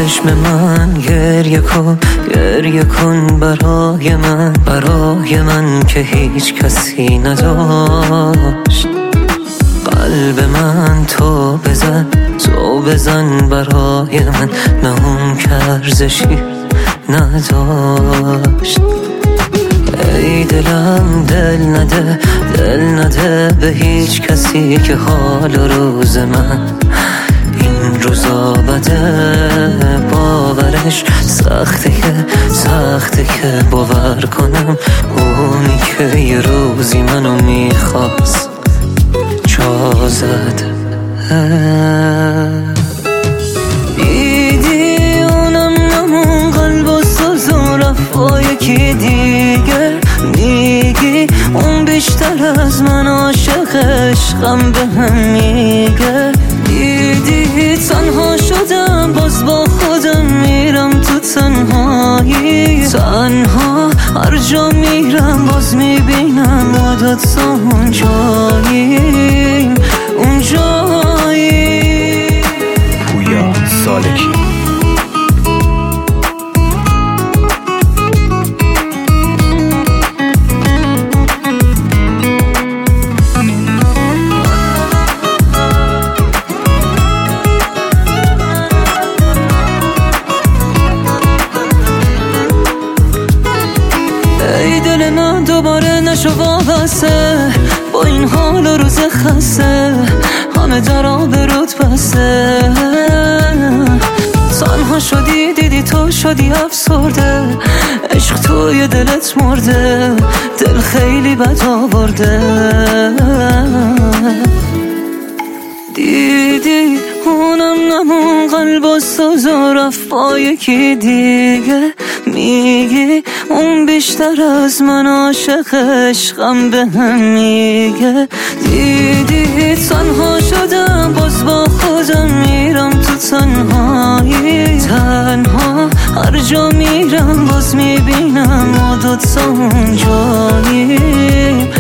چشم من گریه کن برای من که هیچ کسی نداشت. قلب من تو بزن برای من، نه اون که ارزشی نداشت. ای دلم دل نده به هیچ کسی که حال روز من این روزا بده. باورش سخته که باور کنم اونی که یه روزی منو میخواست جا زده. دیدی اونم نمون قلب و ساز و رفت با یکی دیگه. میگی اون بیشتر از من عاشق عشقم به هم میگه. دیدی تنها شدم باز با خودم میرم تو تنهایی. تنها هر جا میرم باز میبینم ما دوتا اونجاییم. پویا سالکی. ای دل من دوباره نشو وابسته با این حال و روز خسته، همه در آبروت بسته. تنها شدی دیدی تو شدی افسرده، عشق توی دلت مرده، دل خیلی بد آورده. دیدی اونم نمون قلب و ساز و رفت با یکی دیگه. میگی اون بیشتر از من عاشق عشقم به هم میگه. دیدی تنها شدم باز با خودم میرم تو تنهایی. تنها هر جا میرم باز میبینم ما دوتا اونجاییم.